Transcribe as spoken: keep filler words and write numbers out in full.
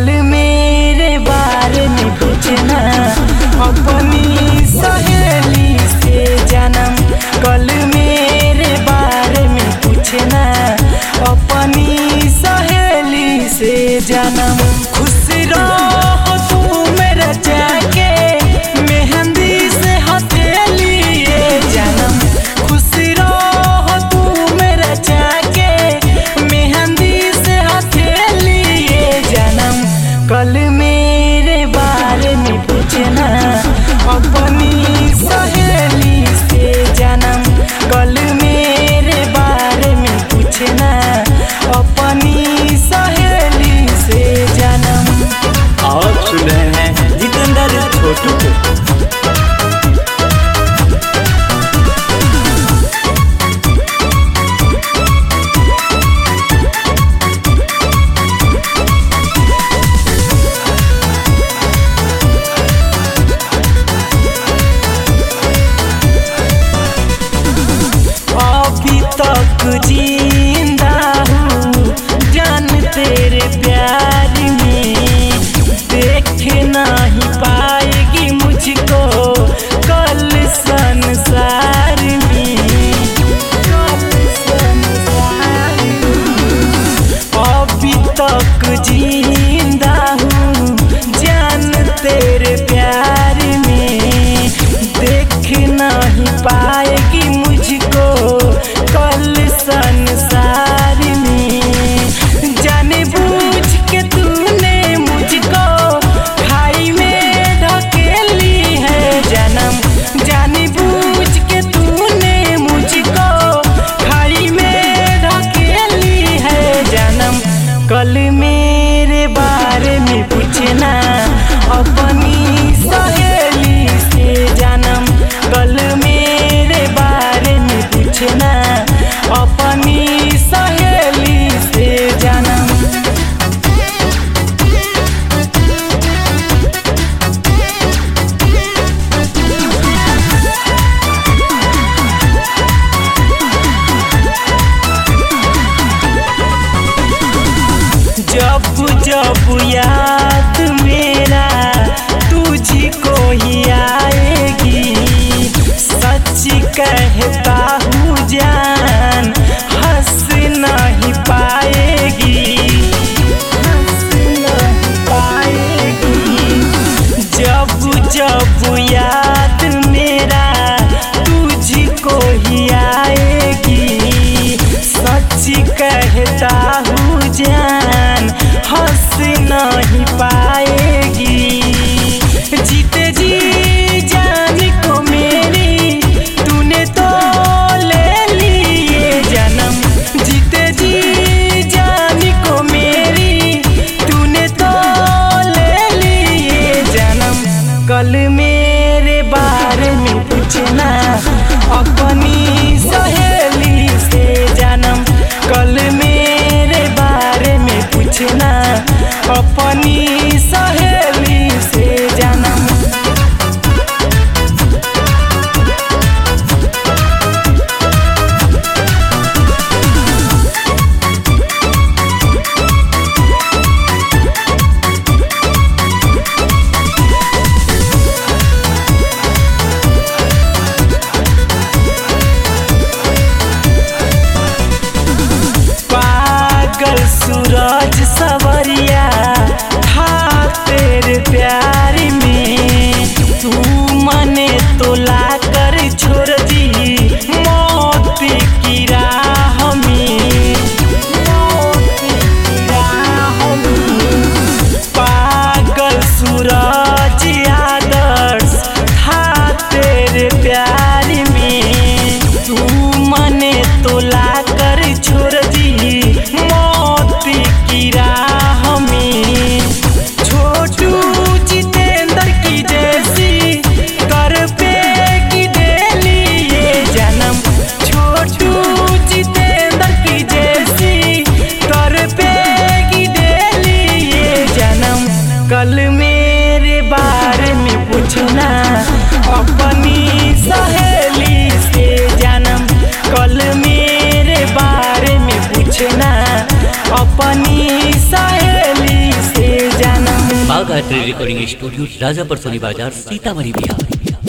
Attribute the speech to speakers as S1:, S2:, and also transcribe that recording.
S1: कल मेरे बारे में पूछना अपनी सहेली से जानम। कल मेरे बारे में पूछना अपनी सहेली से जानम। खुश रहो तू मेरा जाके मेहंदी से हथेली ये जानम। खुश रहो तू मेरा जाके मेहंदी से हथेली ये जानम। कल मेरे बारे में पूछना अपनी सहेली से जानम। कल मेरे बारे में पूछना अपनी सहेली से जानम।
S2: आप सुन रहे हैं जितेंद्र छोटू को।
S1: अभी तक जिंदा हूँ जान तेरे प्यार में। देख नहीं पाएगी मुझको कल संसार में। कल संसार में अभी तक जिंदा हूँ जान तेरे प्यार में। देख नहीं पाएगी मुझको कल संसार में। जाने बूझ के तूने मुझको खाई में ढकेली है जानम। जाने बूझ के तूने मुझको खाई में ढकेली है जानम। कल मेरे बारे में पूछना अपनी सहेली से जानम। कल मेरे बारे में पूछना अपनी सहेली से जानम। जब जब याद मेरा तुझको ही आएगी सच कहता हूँ जान हंस नहीं पाएगी। हंस नहीं पाएगी। जब जब याद मेरा तुझको ही आएगी सच कहता हूँ जान हंस नहीं पाएगी। जीते जी जान को मेरी तूने तो ले लिए जन्म। जीते जी जान को मेरी तूने तो ले लिए जन्म। कल मेरे बारे में पूछना अपनी सहेली से जानम। कल मेरे बारे में पूछना अपनी सहेली से जानम। पागल सूरज सवरिया था तेरे प्यार में। तू मने तो ला कर छोड़ दी मौत की राह में। मौत की राह में पागल सूरज आदर्श था तेरे प्यार में। तू मने तो ला कर छोड़ दी मौत की राह में। छोटू जितेंद्र की जैसी कर पेगी डेली ये जन्म। छोटू जितेंद्र की जैसी कर पेगी डेली ये जन्म। कल मेरे बारे में पूछना अपनी सहेली से जानम। कल मेरे बारे में पूछना अपनी सहेली से जानम।
S3: Gayatri recording studio Rajapur Soni Bazar Sitamarhi Bihar.